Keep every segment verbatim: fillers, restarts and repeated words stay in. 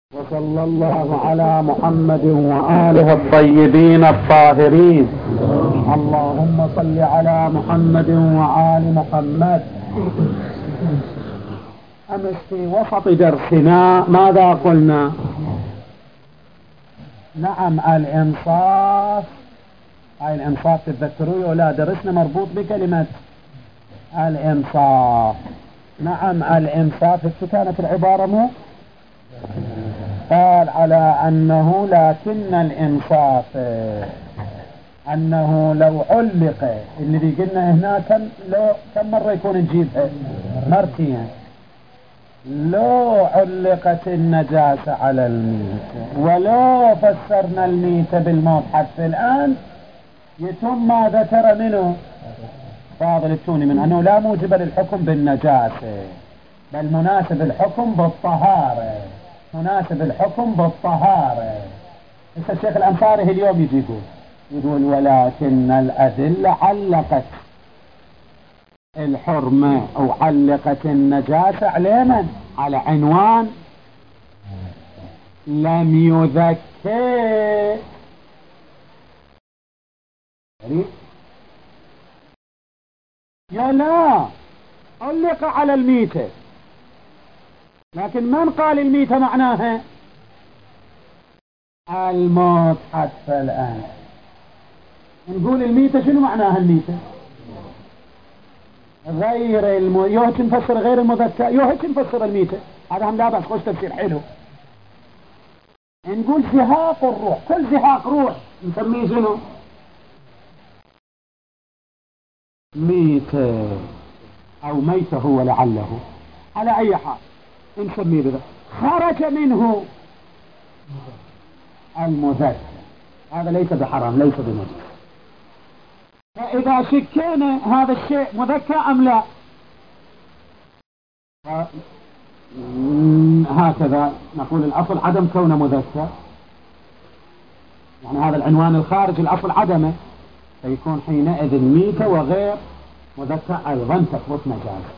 وصلى الله على محمد وآله الطيبين الطاهرين. اللهم صل على محمد وآل محمد. أمس في وسط درسنا ماذا قلنا؟ نعم الإنصاف، هاي الإنصاف تتذكروا ولا درسنا مربوط بكلمة الإنصاف. نعم الإنصاف كانت العبارة مو قال على أنه لكن الإنصاف أنه لو علق اللي قلنا هنا كم لو كم مرة يكون نجيبها مرتين. لو علقت النجاسة على الميت ولو فسرنا الميت بالموت حتى الآن يتم ما ذكر منه فاضل التوني من أنه لا موجب للحكم بالنجاسة بل مناسب الحكم بالطهارة، مناسب الحكم بالطهارة. إذا الشيخ الأنصاري اليوم يجي يقول يقول ولكن الأدلة علقت الحرمة أو علقت النجاسة على من؟ على عنوان لم يذكر. يا لا علق على الميتة، لكن من قال الميتة معناها الموت حتى الآن. نقول الميتة شنو معناها الميتة؟ غير الم... يوهك نفسر غير المذكر، يوهك نفسر الميتة، هذا هم لا بأس، خوش تفسير حلو. نقول زهاق الروح، كل زهاق روح نسميه شنو؟ ميتة أو ميتة هو لعله، على أي حال نسميه بذا. خرج منه المذكر، هذا ليس بحرام ليس بنجس. فإذا شكينا هذا الشيء مذكر أم لا، هكذا نقول الأصل عدم كونه مذكر، يعني هذا العنوان الخارج الأصل عدمه، فيكون حينئذ ميتة وغير مذكر أيضا تثبت نجاسة.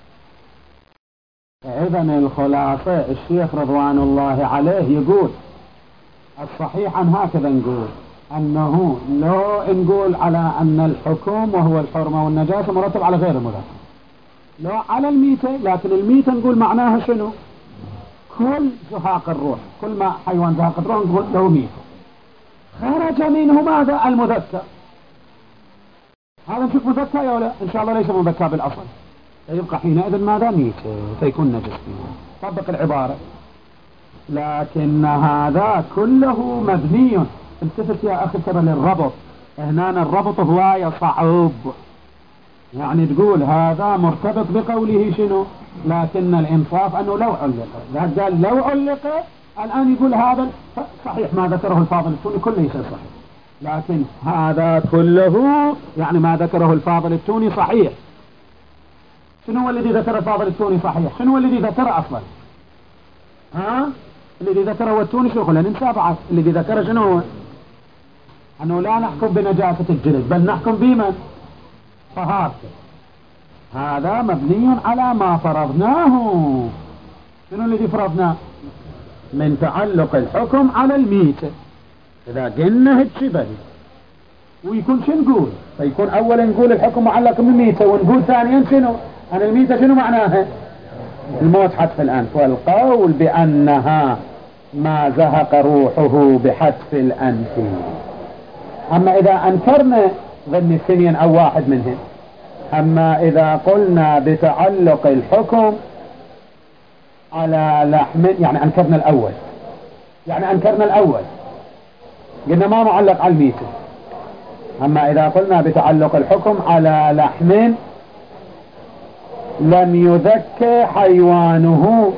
فإذا الخلاصة الشيخ رضوان الله عليه يقول الصحيح عن هكذا نقول أنه لو نقول على أن الحكم وهو الحرمة والنجاسة مرتب على غير المذكر، لو على الميتة، لكن الميتة نقول معناها شنو؟ كل زهاق الروح، كل ما حيوان زهاق الروح نقول له ميتة. خرج منه ماذا؟ المذكر. هذا نشوف مذكر يا ولا؟ إن شاء الله ليس مذكر بالأصل، يبقى حينئذ ماذا؟ ميتة، فيكون نجس فيه. طبق العبارة. لكن هذا كله مبني، التفت يا أخي ترى للربط هنا، الربط هواية صعب، يعني تقول هذا مرتبط بقوله شنو؟ لكن الإنصاف أنه لو علق، ذا قال لو علق، الآن يقول هذا صحيح ما ذكره الفاضل التوني كله يصير صحيح، لكن هذا كله يعني ما ذكره الفاضل التوني صحيح. شنو هو الذي ذكر الفاضل التوني صحيح؟ شنو هو الذي ذكره أصلا؟ ها؟ الذي ذكره هو التوني شو قلنا ننسى بعض. الذي ذكره شنو هو؟ أنه لا نحكم بنجاسة الجلد بل نحكم بمن؟ طهارته. هذا مبني على ما فرضناه. شنو الذي فرضناه؟ من تعلق الحكم على الميتة. إذا قلنا هالشبه ويكون شو نقول؟ فيكون أولا نقول الحكم معلق بالميتة، ونقول ثانيا شنو؟ أن الميتة شنو معناها؟ الموت حتف الأنف، والقول بأنها ما زهق روحه بحتف الأنف. أما إذا أنكرنا ضمن الثنين أو واحد منهم، أما إذا قلنا بتعلق الحكم على لحم، يعني أنكرنا الأول، يعني أنكرنا الأول قلنا ما معلق على الميتة. أما إذا قلنا بتعلق الحكم على لحم لم يذك حيوانه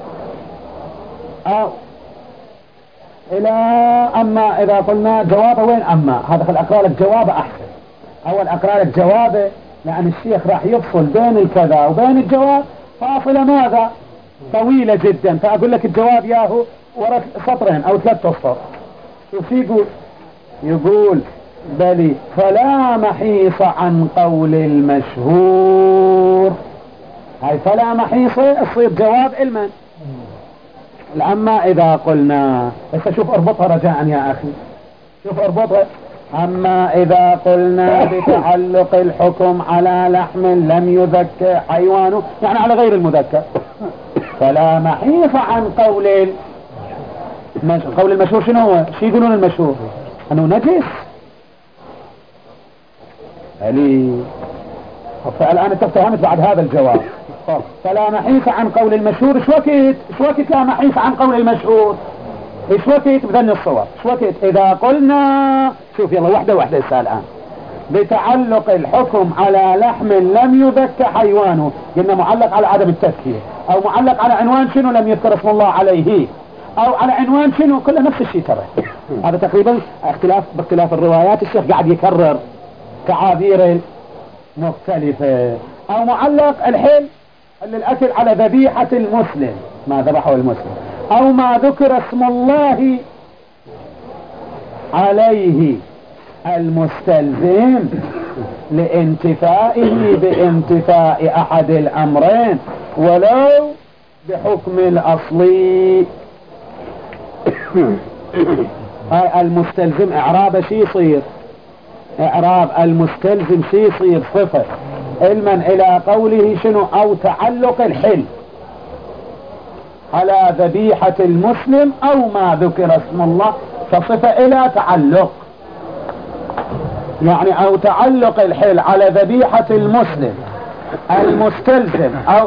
أو إلى، أما إذا قلنا جوابه وين؟ أما هذا خل أقرأ لك جوابه أحسن. أول أقرأ لك جوابه، لأن الشيخ راح يفصل بين الكذا وبين الجواب فاصلة ماذا؟ طويلة جدا، فأقول لك الجواب ياهو وراء سطرين أو ثلاث أسطر. شوف يقول يقول بلي فلا محيص عن قول المشهور. هاي فلا محيص تصير جواب علما، أما إذا قلنا، بس شوف اربطها رجاء يا أخي، شوف اربطها. أما إذا قلنا بتعلق الحكم على لحم لم يذكى حيوانه، يعني على غير المذكى، فلا محيص عن قول المش... قول المشهور. شنو هو؟ شو يقولون المشهور؟ أنه نجس. علي فالآن انت فهمت بعد هذا الجواب. فلا محيص عن قول المشهور. ايش وقت ايش وقت لا محيص عن قول المشهور؟ ايش وقت بذن الصور؟ ايش وقت إذا قلنا، شوف يلا واحدة واحدة السؤال الآن، بتعلق الحكم على لحم لم يذكى حيوانه، قلنا معلق على عدم التذكية، او معلق على عنوان شنو لم يذكر اسم الله عليه، او على عنوان شنو، كله نفس الشيء ترى. هذا تقريبا اختلاف باختلاف الروايات، الشيخ قاعد يكرر تعابير مختلفة. او معلق الحل للأكل على ذبيحة المسلم، ما ذبحه المسلم، او ما ذكر اسم الله عليه المستلزم لانتفائه بانتفاء احد الامرين ولو بحكم الاصلي. هاي المستلزم اعراب شي يصير؟ اعراب المستلزم شي يصير؟ صفة. علما الى قوله شنو؟ او تعلق الحل على ذبيحة المسلم او ما ذكر اسم الله، فصفة الى تعلق، يعني او تعلق الحل على ذبيحة المسلم المستلزم، او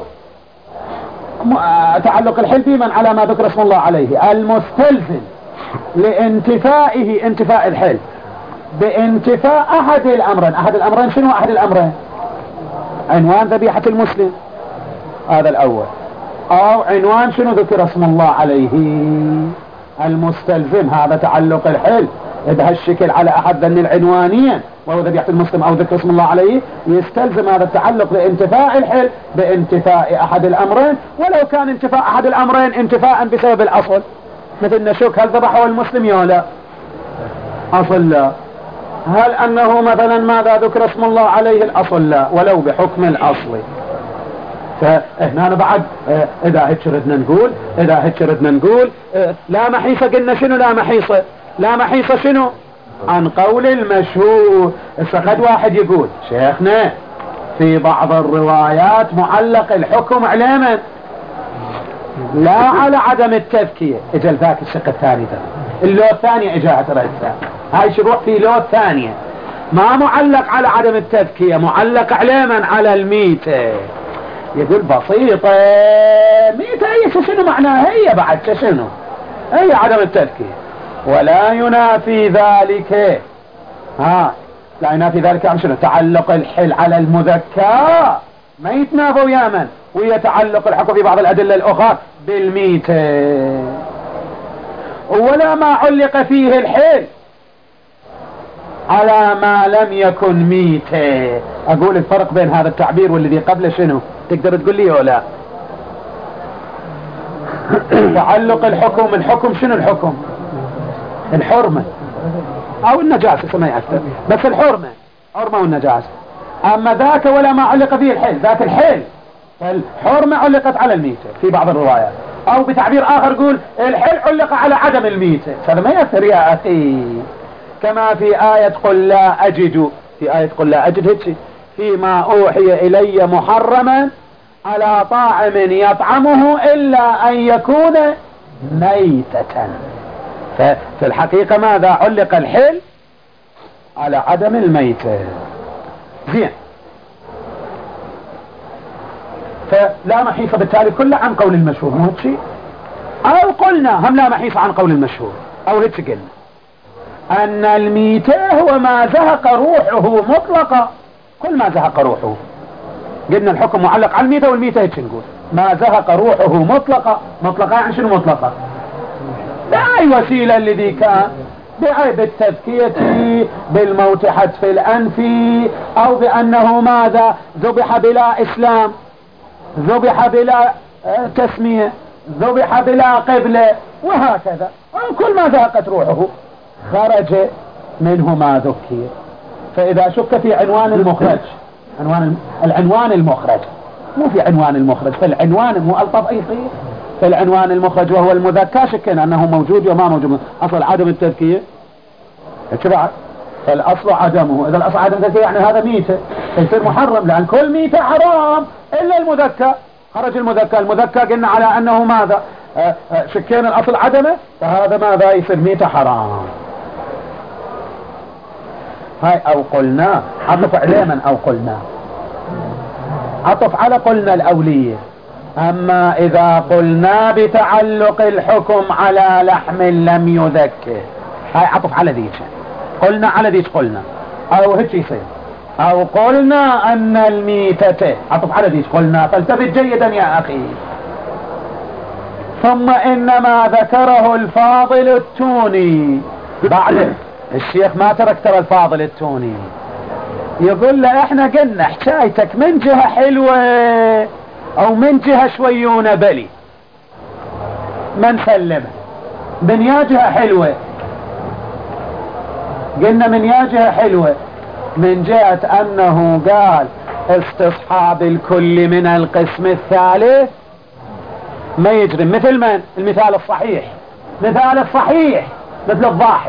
تعلق الحل بمن على ما ذكر اسم الله عليه المستلزم لانتفائه، انتفاء الحل بانتفاء احد الامرين. احد الامرين شنو؟ احد الامرين عنوان ذبيحة المسلم، هذا الاول، او عنوان شنو ذكر اسم الله عليه المستلزم، هذا تعلق الحل بهالشكل على احد ذن العنوانين وهو ذبيحة المسلم او ذكر اسم الله عليه، يستلزم هذا التعلق لانتفاء الحل بانتفاء احد الامرين، ولو كان انتفاء احد الامرين انتفاء بسبب الاصل، مثل نشك هل ذبحه المسلم يا لا؟ اصل لا. هل انه مثلا ماذا ذكر اسم الله عليه؟ الاصل لا، ولو بحكم الاصل. فهنا بعد اه اذا هيك ردنا نقول اذا هيك ردنا نقول اه لا محيصة. قلنا شنو لا محيصة؟ لا محيصة شنو؟ عن قول المشهور. فقد واحد يقول شيخنا في بعض الروايات معلق الحكم على من؟ لا على عدم التذكية. اجل ذاك الشق الثاني ده، اللو الثانية اجاها ترى الثاني، هاي شروع في لو الثانية، ما معلق على عدم التذكية، معلق على من؟ على الميتة. يقول بسيطة، ميتة هي شنو معناها؟ هي بعد شنو؟ هي عدم التذكية، ولا ينافي ذلك، ها لا ينافي ذلك عن شنو؟ تعلق الحل على المذكى، ما يتنافى ويا من؟ ويتعلق الحكم في بعض الأدلة الأخرى بالميتة، ولا ما علق فيه الحل على ما لم يكن ميتة. أقول الفرق بين هذا التعبير والذي قبله شنو؟ تقدر تقول لي ولا؟ تعلق الحكم، الحكم شنو الحكم؟ الحرمة او النجاسة سمي اكثر، بس الحرمة، حرمة والنجاسة. اما ذاك ولا ما علق فيه الحل، ذاك الحل فالحرمة علقت على الميتة في بعض الروايات، او بتعبير اخر قول الحل علق على عدم الميتة. هذا ما يأثر يا اخي. كما في آية قل لا اجد، في آية قل لا اجد هيك فيما اوحي الي محرما على طاعم يطعمه الا ان يكون ميتة. ففي الحقيقة ماذا؟ علق الحل على عدم الميتة. زين، فلا محيص بالتالي كله عن قول المشهور، مو هيك شيء؟ او قلنا هم لا محيص عن قول المشهور، او هيك قلنا ان الميتة هو ما زهق روحه مطلقا، كل ما زهق روحه. قلنا الحكم معلق على الميتة، والميتة هيك نقول ما زهق روحه مطلقا. مطلقا يعني شنو مطلقا؟ بأي وسيلة الذي كان، بأي بالتذكية، بالموت حتف الأنف، أو بأنه ماذا؟ ذبح بلا إسلام، ذبح بلا تسمية، ذبح بلا قبلة، وهكذا. كل ما ذاقت روحه خرج منه ما ذكر. فإذا شك في عنوان المخرج، عنوان العنوان المخرج، مو في عنوان المخرج، فالعنوان مو ألطف أي صيغ، في العنوان المخرج وهو المذكى شكينا أنه موجود وما موجود. أصل عدم التذكية اتبع فالأصل عدمه. إذا الأصل عدم التذكية يعني هذا ميتة يصير محرم، لأن كل ميتة حرام إلا المذكى. خرج المذكى، المذكى قلنا على أنه ماذا آه آه شكينا الأصل عدمه، فهذا ماذا يصير ميتة حرام. هاي أو قلنا عطف عليه من أو قلنا عطف على قلنا الأولية. أما إذا قلنا بتعلق الحكم على لحم لم يذكر، هاي عطف على ذيك، قلنا على ذيك قلنا أو هيك يصير. أو قلنا أن الميتة عطف على ذيك قلنا، فالتفت جيدا يا أخي. ثم إنما ذكره الفاضل التوني بعد الشيخ ما ترك ترى الفاضل التوني يقول له احنا قلنا حكايتك من جهة حلوة او من جهة شويونة بلي ما نسلمه. من يا جهة حلوة قلنا من يا جهة حلوة من جهة انه قال استصحاب الكل من القسم الثالث ما يجري. مثل من؟ المثال الصحيح، مثال الصحيح مثل الضاحك.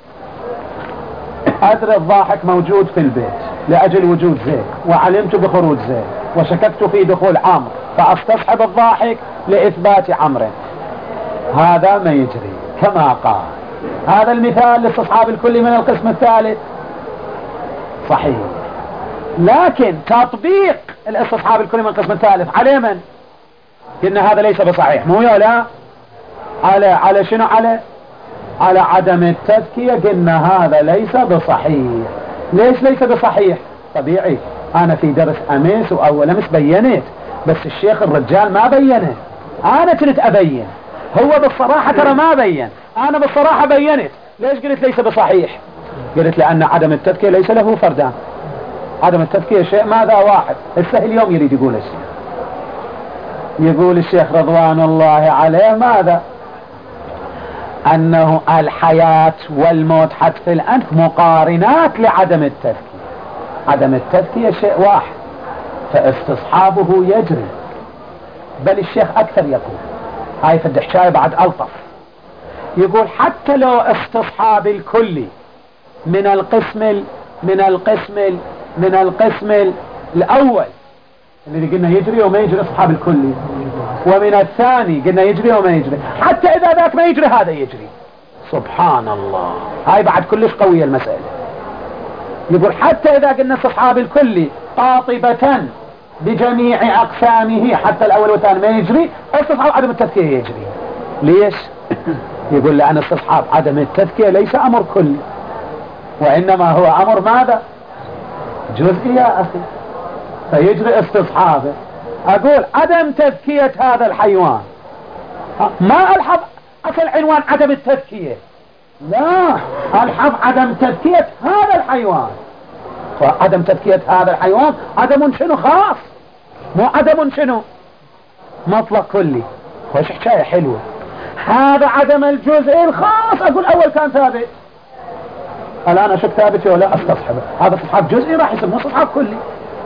أدري الضاحك موجود في البيت لأجل وجود زيد، وعلمت بخروج زيد، وشككت في دخول عمرو، فأستصحب الضاحك لإثبات عمرو. هذا ما يجري كما قال. هذا المثال لاستصحاب الكل من القسم الثالث صحيح، لكن تطبيق الاستصحاب الكل من القسم الثالث على من؟ قلنا هذا ليس بصحيح، مو يا لا؟ على على شنو؟ على على عدم التذكية. قلنا هذا ليس بصحيح. ليش ليس بصحيح؟ طبيعي انا في درس امس واول امس بينت، بس الشيخ الرجال ما بينه، انا كنت ابين، هو بالصراحة ترى ما بين، انا بالصراحة بينت. ليش قلت ليس بصحيح؟ قلت لان عدم التذكية ليس له فردان. عدم التذكية شيء ماذا واحد. السهل اليوم يريد يقول الشيخ، يقول الشيخ رضوان الله عليه ماذا؟ أنه الحياة والموت حتف الأنف مقارنات لعدم التذكية. عدم التذكية شيء واحد، فاستصحابه يجري. بل الشيخ أكثر يقول، هاي في الدحشاية بعد ألطف، يقول حتى لو استصحاب الكل من القسم ال من القسم ال من القسم الأول اللي قلنا يجري وما يجري استصحاب الكلي، ومن الثاني قلنا يجري وما يجري، حتى إذا ذاك ما يجري هذا يجري. سبحان الله، هاي بعد كلش قوية المسألة. يقول حتى إذا قلنا استصحاب الكلي قاطبة بجميع أقسامه حتى الأول والثاني ما يجري، استصحاب عدم التذكية يجري. ليش؟ يقول لأن استصحاب عدم التذكية ليس أمر كلي، وإنما هو أمر ماذا؟ جزئي يا أخي، فيجري استصحابه. أقول عدم تذكية هذا الحيوان، ما ألحظ أصل عنوان عدم التذكية، لا ألحظ عدم تذكية هذا الحيوان. فعدم تذكية هذا الحيوان عدم شنو خاص، مو عدم شنو مطلق كلي. خوش حكاية حلوة. هذا عدم الجزء الخاص أقول أول كان ثابت، الآن أشك ثابت ولا استصحبه. هذا استصحاب جزئي راح يصير مو استصحاب كلي.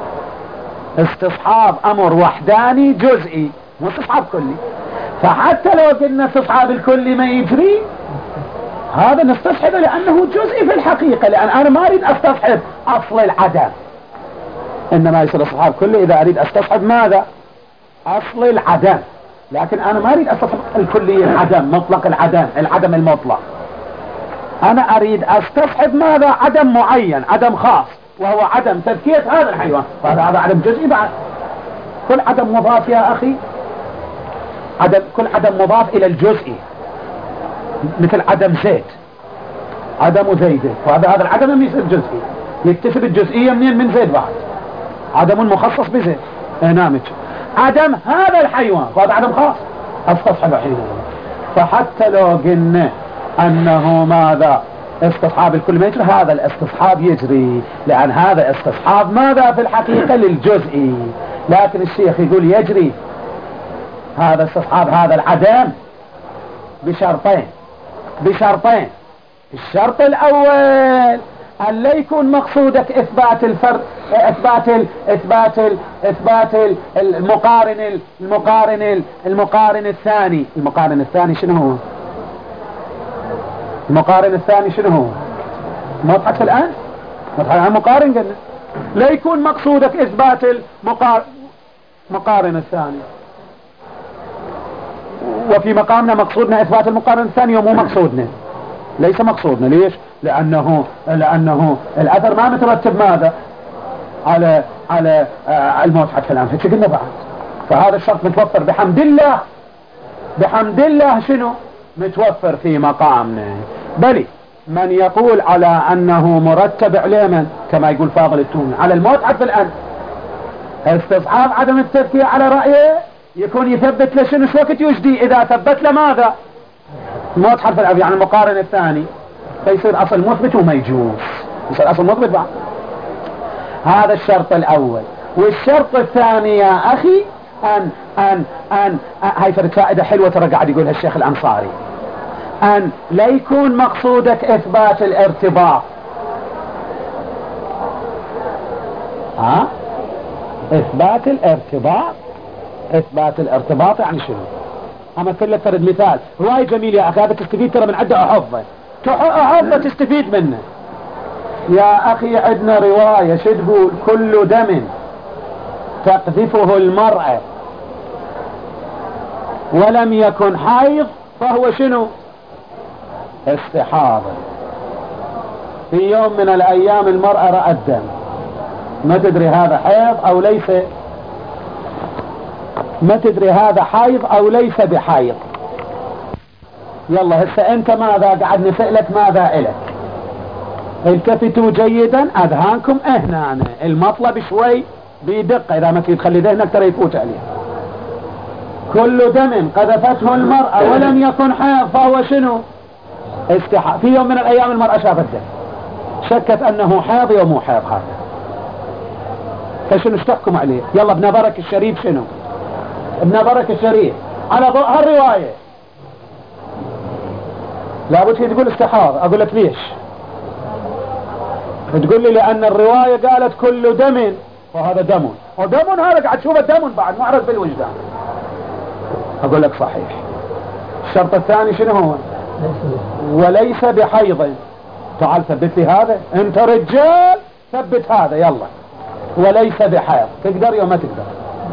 استصحاب امر وحداني جزئي مو استصحاب كلي. فحتى لو قلنا استصحاب الكلي ما يجري، هذا نستصحبه لانه جزئي في الحقيقة، لان انا ما اريد استصحب اصل العدم، انما يصير استصحاب كلي اذا اريد استصحب ماذا؟ اصل العدم. لكن انا ما اريد استصحب الكلية العدم، مطلق العدم، العدم المطلق. انا اريد استصحب ماذا؟ عدم معين، عدم خاص، وهو عدم تذكية هذا الحيوان. فهذا هذا عدم جزئي بعد. كل عدم مضاف يا اخي، عدم كل عدم مضاف الى الجزئي، مثل عدم زيد، عدم زيد، وهذا هذا العدم لم يصير جزئي، يكتسب الجزئية منين؟ من زيد بعد، عدم مخصص بزيد. نامج عدم هذا الحيوان، وهذا عدم خاص استصحب حيوان. فحتى لو قلنا انه ماذا؟ استصحاب الكل ما يجري، هذا الاستصحاب يجري، لأن هذا استصحاب ماذا في الحقيقة؟ للجزئي. لكن الشيخ يقول يجري هذا استصحاب هذا العدم بشرطين، بشرطين. الشرط الأول أن لا يكون مقصودك إثبات الفرق، إثبات ال إثبات ال إثبات ال المقارن المقارن المقارن الثاني. المقارن الثاني شنو هو؟ المقارن الثاني شنو هو؟ مضحك الآن؟ مضحك الآن مقارن قلنا لا يكون مقصودك إثبات المقارن مقارن الثاني، وفي مقامنا مقصودنا إثبات المقارن الثاني ومو مقصودنا، ليس مقصودنا. ليش؟ لأنه لأنه الأثر ما مترتب ماذا؟ على على آه الموت حتى الآن، هيك قلنا بعد. فهذا الشرط متوفر بحمد الله، بحمد الله شنو؟ متوفر في مقامنا. بل من يقول على أنه مرتب عليه من كما يقول فاضل التوني على الموت حتى الآن، استصحاب عدم التذكير على رأيه يكون يثبت له شنو؟ شو وقت يجدي إذا ثبت له ماذا؟ موت حرف الألف يعني المقارن الثاني، فيصير أصل مثبت وما يجوز، يصير أصل مثبت بعد. هذا الشرط الأول. والشرط الثاني يا أخي أن أن أن هاي فرد فائدة حلوة ترى قاعد يقولها الشيخ الأنصاري، أن لا يكون مقصودك إثبات الارتباط. ها؟ إثبات الارتباط، إثبات الارتباط يعني شنو؟ أما كل فرد مثال رواية جميل يا أخي، هذا تستفيد ترى من عدة أحفظه، أحفظه تستفيد منه يا أخي. عندنا رواية شو تقول؟ كل دم تقذفه المرأة ولم يكن حيض فهو شنو؟ استحاضة. في يوم من الأيام المرأة رأت دم، ما تدري هذا حيض أو ليس، ما تدري هذا حيض أو ليس بحيض. يلا هسه أنت ماذا قاعد نسألك ماذا إلك؟ التفتوا جيدا أذهانكم هنا، المطلب شوي بدقة، إذا ما تخلي ذهنك ترى يفوت عليه. كل دم قذفته المرأة ولم يكن حيض فهو شنو؟ استحاضة. في يوم من الأيام المرأة شافت دم، شكت أنه حيض ومو حيض هذا، فشنو تحكم عليه؟ يلا ابن برك الشريف شنو؟ ابن برك الشريف على ضوء هالرواية لابد هي تقول استحاضة. أقول لك ليش؟ تقول لي لأن الرواية قالت كل دم وهذا دم، ودم هذا قاعد تشوفه دم بعد معرض بالوجدان. أقول لك صحيح. الشرط الثاني شنو هو؟ وليس بحيض. تعال ثبت لي هذا، انت رجال ثبت هذا يلا. وليس بحيض، تقدر يوم ما تقدر؟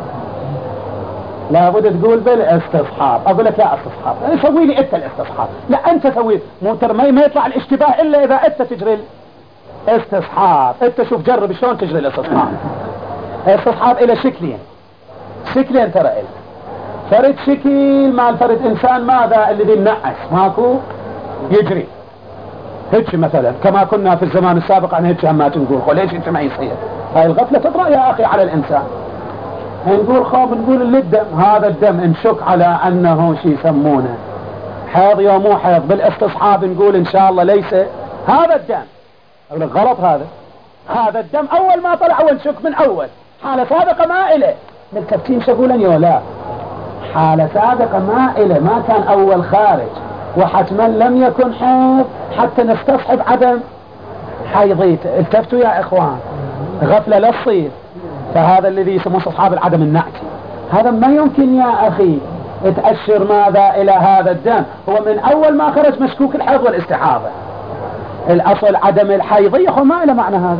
لابد تقول بالاستصحاب. اقول لك لا استصحاب، سوي لي انت الاستصحاب. لا انت سوي، مو ترى ما يطلع الاشتباه الا اذا انت تجري الاستصحاب. انت شوف جرب شلون تجري الاستصحاب. الاستصحاب الى شكلين، شكلين ترى الى فرد شكل مع الفرد انسان ماذا الذي ينعس ماكو يجري هيك مثلا، كما كنا في الزمان السابق عن هيك ما تنقول وليش انت ما يصير. هاي الغفلة تطرأ يا اخي على الانسان. نقول خوف، نقول الدم، هذا الدم نشك على انه شي يسمونه حيض يوم مو حيض، بالاستصحاب نقول ان شاء الله ليس هذا الدم. اقول لك غلط، هذا هذا الدم اول ما طلع ونشك من اول حالة سابقة مائلة. ملكبتين شقولن يا لا، حالة سابقة مائلة ما كان اول خارج، وحتما لم يكن حيض حتى نستصحب عدم حيضيت. التفتوا يا اخوان، غفلة لا تصير. فهذا الذي يسموه استصحاب العدم النعتي، هذا ما يمكن يا اخي تأشر ماذا الى هذا الدم. هو من اول ما خرج مشكوك الحيض والاستحاضة. الاصل عدم الحيضية هو ما له معنى هذا،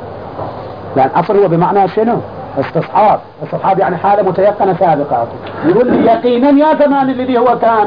لان اصل هو بمعنى شنو؟ استصحاب. استصحاب يعني حالة متيقنة سابقة. يقول لي يقينا يا زمان الذي هو كان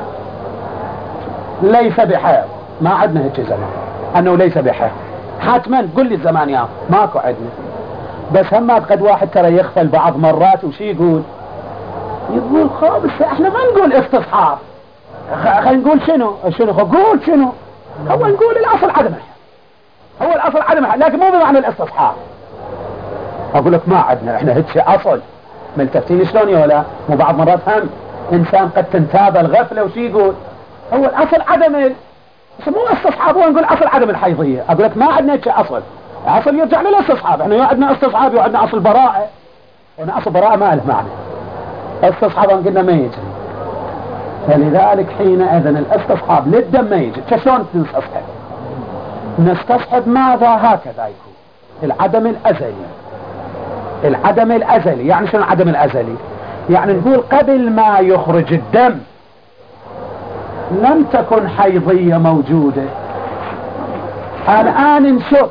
ليس بحيض، ما عدنا هيك زمان انه ليس بحيض حتما. قل لي الزمان يا ماكو عدنا. بس هم قد واحد ترى يغفل بعض مرات وشي يقول يقول خابس احنا ما نقول استصحاب، خلينا نقول شنو شنو قول شنو هو نقول الاصل عدم الحيض، هو الاصل عدم الحيض لكن مو بمعنى الاستصحاب. اقول لك ما عدنا احنا هيك اصل. ملتفتين شلون يا ولا؟ مو بعض مرات هم انسان قد تنتابه الغفله وشي يقول هو الاصل عدم ال... مو استصحاب، هو نقول اصل عدم الحيضيه. اقول لك ما عندنا هيك اصل، اصل يرجع للاستصحاب. احنا يا عندنا استصحاب يا عندنا اصل براءه، وانا اصل براءه ما له معنى. استصحاب قلنا ما يجري، فلذلك حينئذ الاستصحاب للدم ما يجي. شلون تنستصحب؟ نستصحب ماذا؟ هكذا يكون العدم الأزلي. العدم الأزلي يعني شنو العدم الأزلي؟ يعني نقول قبل ما يخرج الدم لم تكن حيضية موجودة، الآن نشوف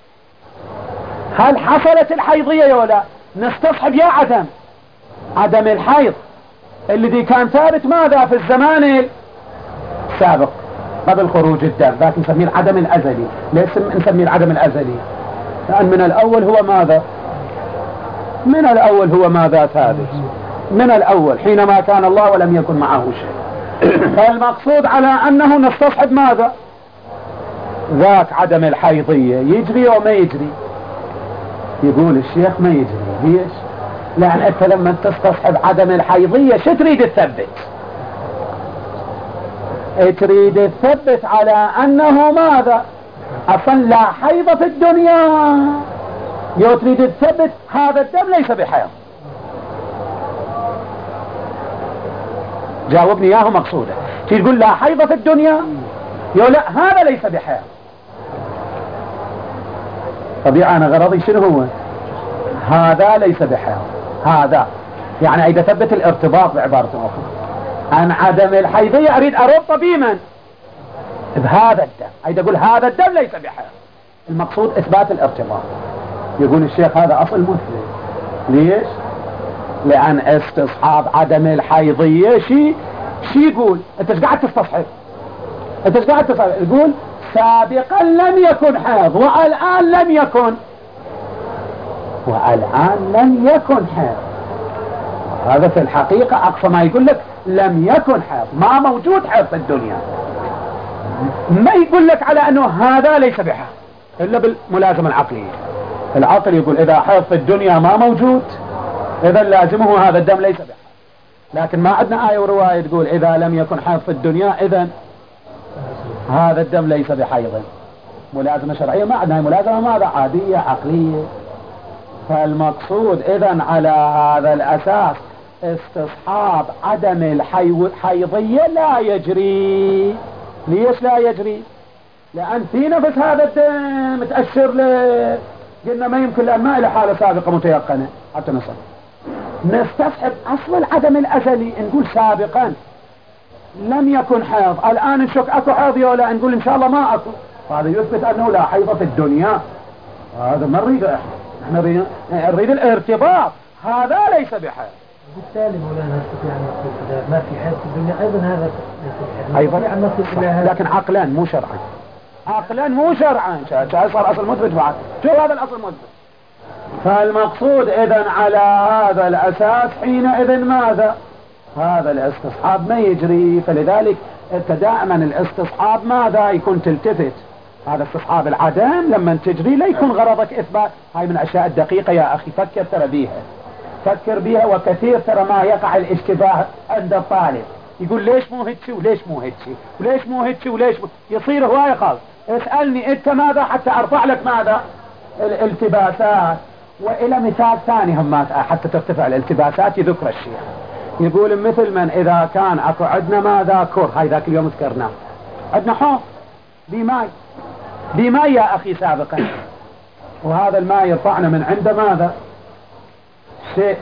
هل حصلت الحيضية ولا لا. نستصحب يا عدم عدم الحيض الذي كان ثابت ماذا في الزمان السابق قبل خروج الدم، ذاك نسميه العدم الأزلي. ليش نسميه العدم الأزلي؟ لأن من الأول هو ماذا؟ من الأول هو ماذا ثابت من الأول حينما كان الله ولم يكن معه شيء. فالمقصود على أنه نستصحب ماذا؟ ذاك عدم الحيضية يجري وما يجري. يقول الشيخ ما يجري. ليش؟ لأن أنت لما تستصحب عدم الحيضية شو تريد تثبت؟ تريد تثبت على أنه ماذا؟ أصلا لا حيض في الدنيا. يو تريد تثبت هذا الدم ليس بحيض. جاوبني اياه مقصوده. تقول لا حيض في الدنيا، يو لا هذا ليس بحيض. طبيعي انا غرضي شنو هو؟ هذا ليس بحيض. هذا يعني اريد اثبت الارتباط بعبارة اخرى عن عدم الحيضية. اريد اربط بمن؟ بهذا الدم. اريد اقول هذا الدم ليس بحيض. المقصود اثبات الارتباط. يقول الشيخ هذا اصل مثلي. ليش؟ لان استصحاب عدم الحيضية شي شي يقول انت ايش قاعد تستصحب؟ انت ايش قاعد تستصحب؟ يقول سابقا لم يكن حيض والان لم يكن والان لم يكن حيض. هذا في الحقيقة اقصى ما يقول لك لم يكن حيض، ما موجود حيض في الدنيا. ما يقول لك على انه هذا ليس بحيض الا بالملازمة العقلية. العقل يقول اذا حيض في الدنيا ما موجود اذا لازمه هذا الدم ليس بحيض. لكن ما عندنا آية ورواية تقول اذا لم يكن حيض في الدنيا اذا هذا الدم ليس بحيض. ملازمة شرعية ما عندنا، ملازمة ماذا؟ عادية عقلية. فالمقصود اذا على هذا الاساس استصحاب عدم الحيضية لا يجري. ليش لا يجري؟ لان في نفس هذا الدم تأشر له. قلنا ما يمكن لان ما له حالة سابقة متيقنة حتى نصل نستصحب اصل العدم الازلي. نقول سابقا لم يكن حيض، الان نشك اكو حيض ولا نقول ان شاء الله ما اكو. هذا يثبت انه لا حيض في الدنيا. هذا ما نريده احنا. احنا نريد, نريد الارتباط. هذا ليس بحيض. بالتالي مولانا نستطيع ان نقول اذا ما في حيض في الدنيا ايضا هذا ايضا لكن عقلا مو شرعا. عقلا مو شرعا. شو صار اصل مثبت بعد؟ شو هذا الاصل مثبت؟ فالمقصود اذا على هذا الاساس حينئذ ماذا؟ هذا الاستصحاب ما يجري. فلذلك انت دائما الاستصحاب ماذا يكون؟ تلتفت. هذا استصحاب العدم لما تجري لا يكون غرضك اثبات. هاي من الاشياء الدقيقة يا اخي، فكر ترى بيها، فكر بيها. وكثير ترى ما يقع الاشتباه عند الطالب، يقول ليش مو هيك وليش مو هيك وليش مو هيك وليش مو. يصير هواية خالص. اسألني انت ماذا حتى ارفع لك ماذا؟ الالتباسات. والى مثال ثاني هم حتى ترتفع الالتباسات يذكر الشيخ. يقول مثل من اذا كان اكو عندنا ماذا كر، هاي ذاك اليوم ذكرناه، عندنا حوض بماء بماء يا اخي سابقا، وهذا الماء يرفعنا من عنده ماذا؟ شيء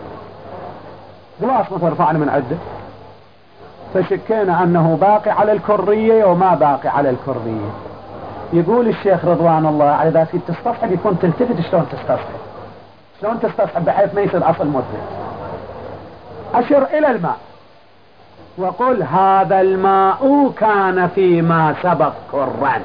خلاص مثلا رفعنا من عنده، فشكينا انه باقي على الكرية وما باقي على الكرية. يقول الشيخ رضوان الله على ذا سيد تستصحب يكون تلتفت. شلون تستصحب؟ شلون تستصحب بحيث ما يصير اصل مثبت؟ اشر الى الماء وقل هذا الماء كان فيما سبق كرا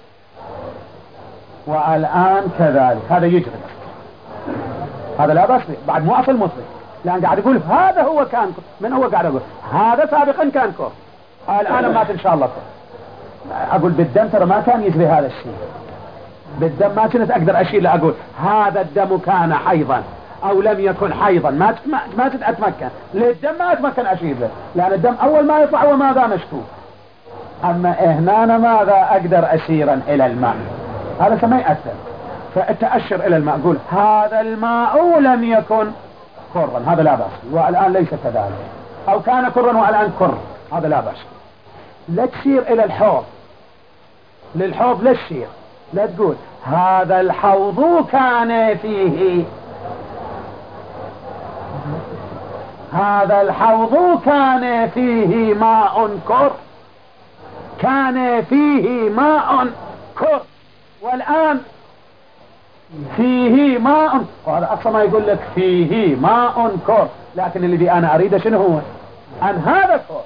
والان كذلك. هذا يجري، هذا لا بأس بعد مو اصل مثبت، لان قاعد يقول هذا هو كان كر. من هو قاعد يقول هذا سابقا كان كر، الان مات ان شاء الله كر. اقول بالدم ترى ما كان يجري هذا الشيء. بالدم ما كنت اقدر اشيل اقول هذا الدم كان حيضا او لم يكن حيضا. ما ما تتمكن للدم، ما اتمكن اشيله لان الدم اول ما يطلع وماذا مشكوك. اما هنا أنا ماذا اقدر اشيرا الى الماء، هذا ما يأثر. فالتأشر الى الماء قول هذا الماء لم يكن كرا، هذا لا بأس، والان ليس كذلك. او كان كرا والان كر، هذا لا بأس. لا تشير الى الحوض، للحوض لا تشير، لا تقول هذا الحوض كان فيه، هذا الحوض كان فيه ماء كر، كان فيه ماء كر والآن فيه ماء. وهذا أقصى ما يقول لك فيه ماء كر، لكن اللي أنا أريده شنو هو؟ أن هذا كر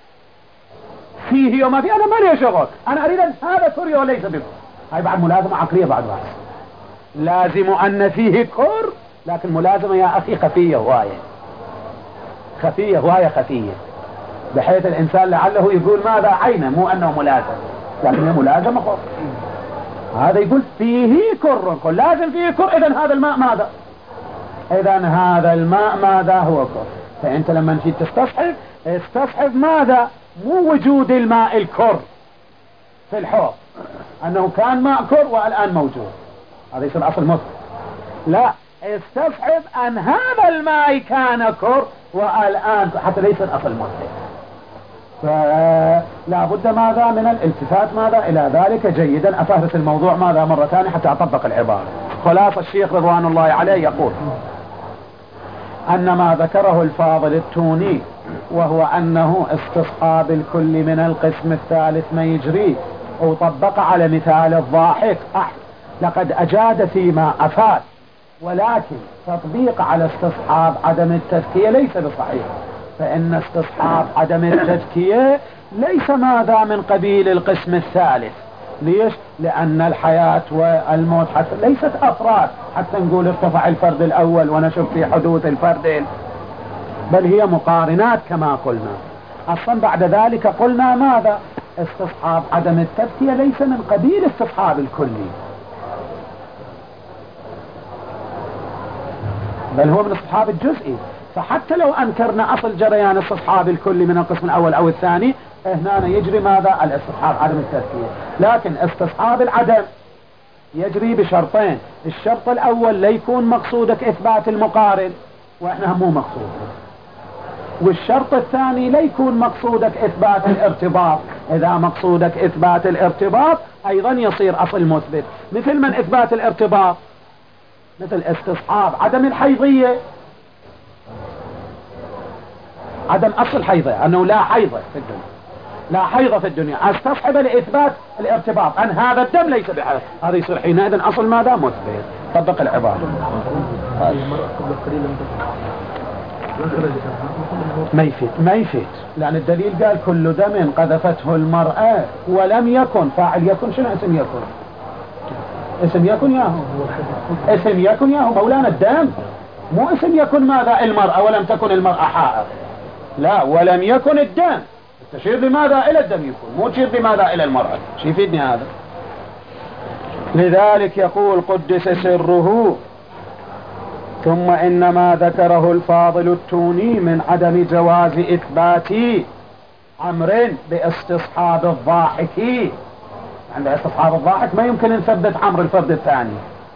فيه وما فيه، أنا ما لي شغل، أنا أريد أن هذا كر وليس بكر. هاي بعد ملازمة عقلية بعد واحد. لازم أن فيه كر، لكن ملازمة يا أخي خفية هواية، خفية هواية خفية، بحيث الإنسان لعله يقول ماذا عينه، مو أنه ملازم، لكن هي ملازمة خف. هذا يقول فيه كر، كر لازم فيه كر، إذن هذا الماء ماذا؟ إذن هذا الماء ماذا هو كر. فأنت لما نجي تستصحب، استصحب ماذا؟ مو وجود الماء الكر في الحوض، أنه كان ماء كر والآن موجود، هذا يصير أصل مثبت. لا، استصحب أن هذا الماء كان كر والآن، حتى ليس أصل مثبت. فلا بد ماذا من الالتفات ماذا إلى ذلك جيدا. أفهرس الموضوع ماذا مرة ثانية حتى أطبق العبارة. خلاص الشيخ رضوان الله عليه يقول أن ما ذكره الفاضل التوني، وهو أنه استصحاب الكل من القسم الثالث ما يجري، وطبق على مثال الضاحك أحد، لقد أجاد فيما أفاد، ولكن تطبيق على استصحاب عدم التذكية ليس بصحيح. فإن استصحاب عدم التذكية ليس ماذا من قبيل القسم الثالث. ليش؟ لأن الحياة والموت حتى ليست أفراد حتى نقول ارتفع الفرد الأول ونشوف في حدوث الفرد، بل هي مقارنات كما قلنا. أصلا بعد ذلك قلنا ماذا؟ استصحاب عدم التذكية ليس من قبيل استصحاب الكلي، بل هو من استصحاب الجزئي. فحتى لو أنكرنا أصل جريان استصحاب الكلي من القسم الأول أو الثاني، هنا يجري ماذا؟ الاستصحاب عدم التذكية. لكن استصحاب العدم يجري بشرطين. الشرط الأول ليكون مقصودك إثبات المقارن، وإحنا مو مقصود. والشرط الثاني ليكون مقصودك إثبات الارتباط. إذا مقصودك إثبات الارتباط أيضا يصير أصل مثبت. مثل من إثبات الارتباط؟ مثل استصحاب عدم الحيضية، عدم أصل حيضة، أنه لا حيضة في الدنيا، لا حيضة في الدنيا، استصحب لإثبات الارتباط أن هذا الدم ليس بحيض، هذا يصير حينئذ أصل ماذا؟ مثبت. طبق العبارة. ما يفيد، ما يفيد، لأن الدليل قال كل دم قذفته المرأة ولم يكن فاعل يكن. شنو اسم يكن؟ اسم يكن ياهو، اسم يكن ياهو مولانا الدم، مو اسم يكن ماذا؟ المرأة ولم تكن المرأة حائض، لا، ولم يكن الدم تشير بماذا؟ إلى الدم يكون، مو تشير بماذا؟ إلى المرأة. شو يفيدني هذا؟ لذلك يقول قدس سره: ثم إنما ذكره الفاضل التوني من عدم جواز إثبات أمر باستصحاب الضاحك. عند استصحاب الضاحك ما يمكن نثبت أمر الفرد الثاني.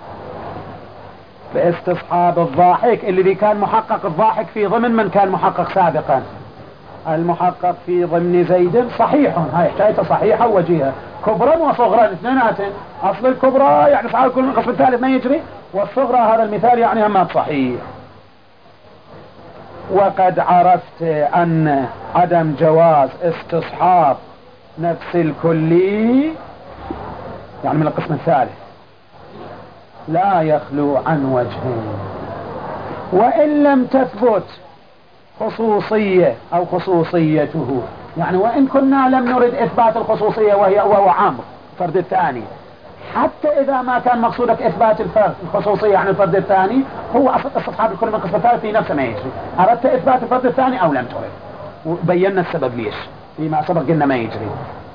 باستصحاب الضاحك اللي كان محقق الضاحك في ضمن من كان محقق سابقا، المحقق في ضمن زيد صحيح، هاي حكايته صحيحة وجيهة، كبرا وصغرا اثنينات. أصل الكبرى يعني صحيح كل من القسم الثالث ما يجري، والصغرى هذا المثال يعني همات صحيح. وقد عرفت أن عدم جواز استصحاب نفس الكلي يعني من القسم الثالث لا يخلو عن وجهين، وإن لم تثبت خصوصية أو خصوصيته، يعني وإن كنا لم نرد إثبات الخصوصية وهي وهو عمرو الفرد الثاني، حتى إذا ما كان مقصودك إثبات الفرد الخصوصية عن الفرد الثاني، هو استصحاب الكل من القسم الثالث في نفسه ما يجري. أردت إثبات الفرد الثاني أو لم ترد، وبينا السبب ليش فيما سبق قلنا ما يجري.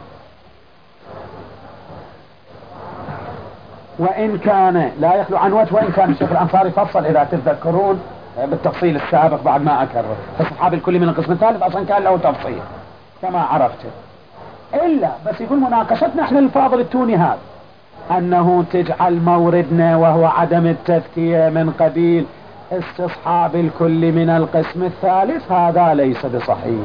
وإن كان لا يخلو عن وجه، وإن كان الشيخ الأنصاري فصل إذا تتذكرون بالتفصيل السابق بعد ما أكرر استصحاب الكل من القسم الثالث أصلا كان له تفصيل كما عرفت. إلا بس يقول مناقشتنا احنا الفاضل التوني هذا أنه تجعل موردنا وهو عدم التذكية من قبيل استصحاب الكل من القسم الثالث، هذا ليس بصحيح.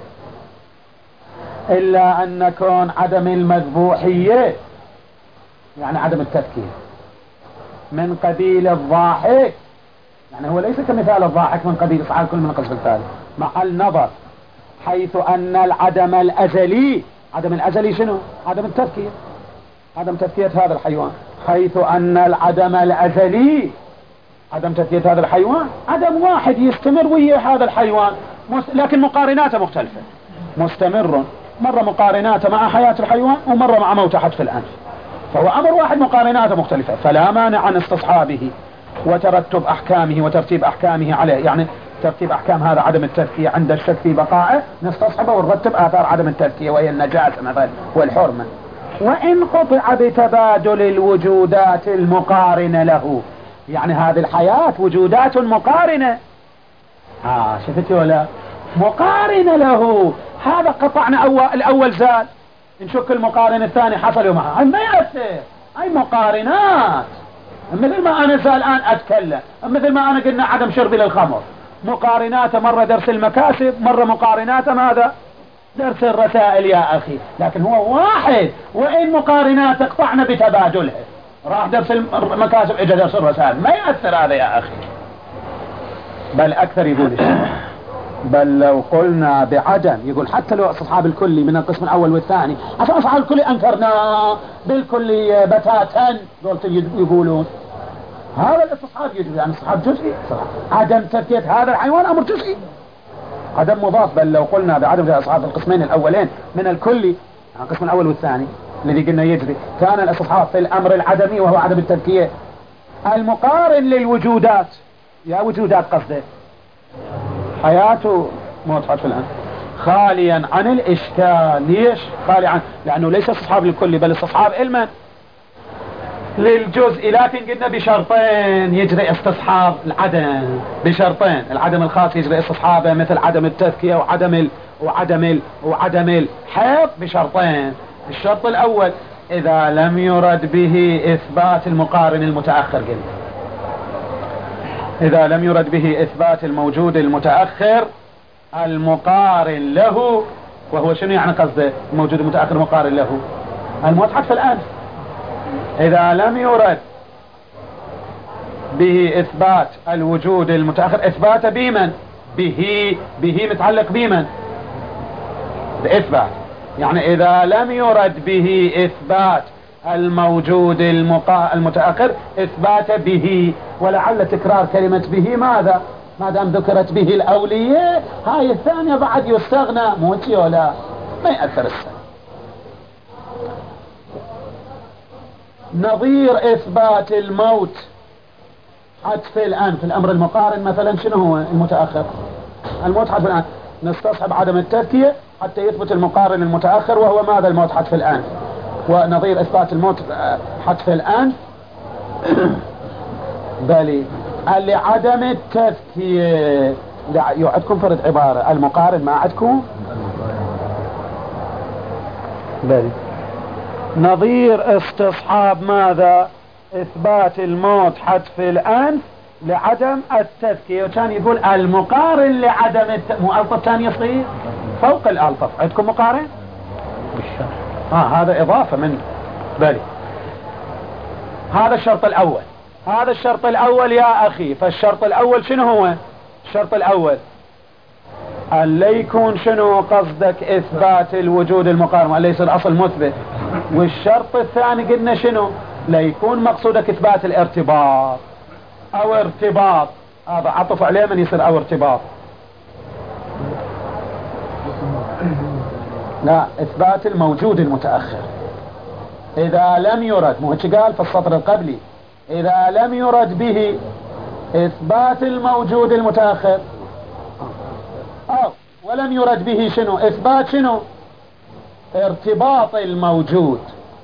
إلا أن كون عدم المذبوحية يعني عدم التذكير، من قبيل الضاحك، يعني هو ليس كمثال الضاحك من قبيل إفعال كل من القسم الثالث، محل نظر، حيث أن العدم الأزلي، عدم الأزلي شنو؟ عدم التذكير، عدم تذكية هذا الحيوان، حيث أن العدم الأزلي، عدم تذكية هذا الحيوان عدم واحد يستمر ويا هذا الحيوان، لكن مقارناته مختلفة، مستمر، مرة مقارناته مع حياة الحيوان ومرة مع موته حتف الأنف، فهو أمر واحد مقارناته مختلفة، فلا مانع عن استصحابه وترتب أحكامه وترتيب أحكامه عليه، يعني ترتيب أحكام هذا عدم التذكية عند الشك في بقائه نستصحبه ونرتب آثار عدم التذكية وهي النجاسة مثلا والحرمة، وإن قطع بتبادل الوجودات المقارنة له، يعني هذه الحياة وجودات مقارنة، آه شفتي ولا مقارنة له، هذا قطعنا أول الأول زال، نشك المقارن الثاني حصل معه، ما يأثر، أي مقارنات، مثل ما أنا الآن أتكلم، مثل ما أنا قلنا عدم شربي للخمر، مقارناته مرة درس المكاسب، مرة مقارناته ماذا؟ درس الرسائل يا أخي، لكن هو واحد، وإن مقارنات قطعنا بتبادلها، راح درس المكاسب اجى درس الرسائل، ما يأثر هذا يا أخي، بل أكثر يقول الشيء، بل لو قلنا بعدم، يقول حتى لو استصحاب الكلي من القسم الأول والثاني، عشان أصحاب الكلي أنكرنا بالكلي بتاتا، قلت يقولون هذا الاستصحاب يجب يعني استصحاب جزئي، عدم تذكية هذا الحيوان أمر جزئي، عدم مضاف، بل لو قلنا بعدم زي أصحاب القسمين الأولين من الكلي، القسم الأول والثاني الذي قلنا يجري، كان الاستصحاب في الأمر العدمي وهو عدم التذكية المقارن للوجودات، يا وجودات قصده حياته موت حتف الآن، خاليا عن الإشكال، ليش خالي عن؟ لأنه ليس استصحاب للكل بل استصحاب علما للجزء، لكن قلنا بشرطين يجري استصحاب العدم، بشرطين، العدم الخاص يجري استصحابه مثل عدم التذكية وعدم ال... وعدم ال... وعدم الحيض بشرطين، الشرط الأول إذا لم يرد به إثبات المقارن المتأخر، قلنا إذا لم يرد به إثبات الموجود المتأخر المقارن له، وهو شنو يعني قصده الموجود المتأخر مقارن له؟ الموت حتف الآن، إذا لم يرد به إثبات الوجود المتأخر، إثبات بمن؟ به، به متعلق بمن؟ بإثبات، يعني إذا لم يرد به إثبات الموجود المقا... المتأخر إثبات به، ولعل تكرار كلمة به ماذا؟ ما دام ذكرت به الأولية، هاي الثانية بعد يستغنى، موتي ولا ما يأثر السنة. نظير إثبات الموت حتف الآن في الأمر المقارن مثلا شنو هو المتأخر؟ الموت حتف الآن، نستصحب عدم التذكية حتى يثبت المقارن المتأخر وهو ماذا؟ الموت حتف الآن، ونظير إثبات الموت حتف الآن بل لعدم التذكية، عندكم فرد عبارة المقارن ما عندكم؟ بل نظير استصحاب ماذا؟ إثبات الموت حتف الآن لعدم التذكية، وكان يقول المقارن لعدم الت... مؤلطف كان يصير فوق الألطف، عندكم مقارن؟ آه هذا إضافة من بالي، هذا الشرط الأول، هذا الشرط الأول يا أخي، فالشرط الأول شنو هو؟ الشرط الأول أن لا يكون شنو قصدك إثبات الوجود المقارن، ليس الأصل مثبت، والشرط الثاني قلنا شنو؟ لا يكون مقصودك إثبات الارتباط أو ارتباط، هذا عطف عليه من يصير أو ارتباط، لا إثبات الموجود المتأخر، إذا لم يرد، مو هيك قال في السطر القبلي، إذا لم يرد به إثبات الموجود المتأخر أو ولم يرد به شنو؟ إثبات شنو؟ ارتباط الموجود،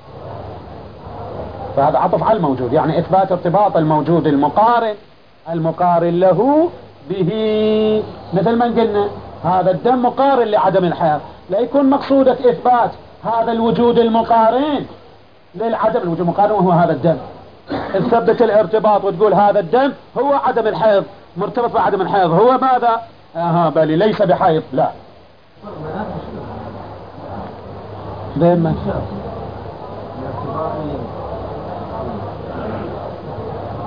فهذا عطف على الموجود، يعني إثبات ارتباط الموجود المقارن المقارن له به، مثل ما قلنا هذا الدم مقارن لعدم الحياة، لا يكون مقصودك إثبات هذا الوجود المقارن للعدم، الوجود المقارن وهو هذا الدم، تثبت الارتباط وتقول هذا الدم هو عدم الحيض، مرتبط بعدم الحيض، هو ماذا؟ آه بل ليس بحيض، لا دائما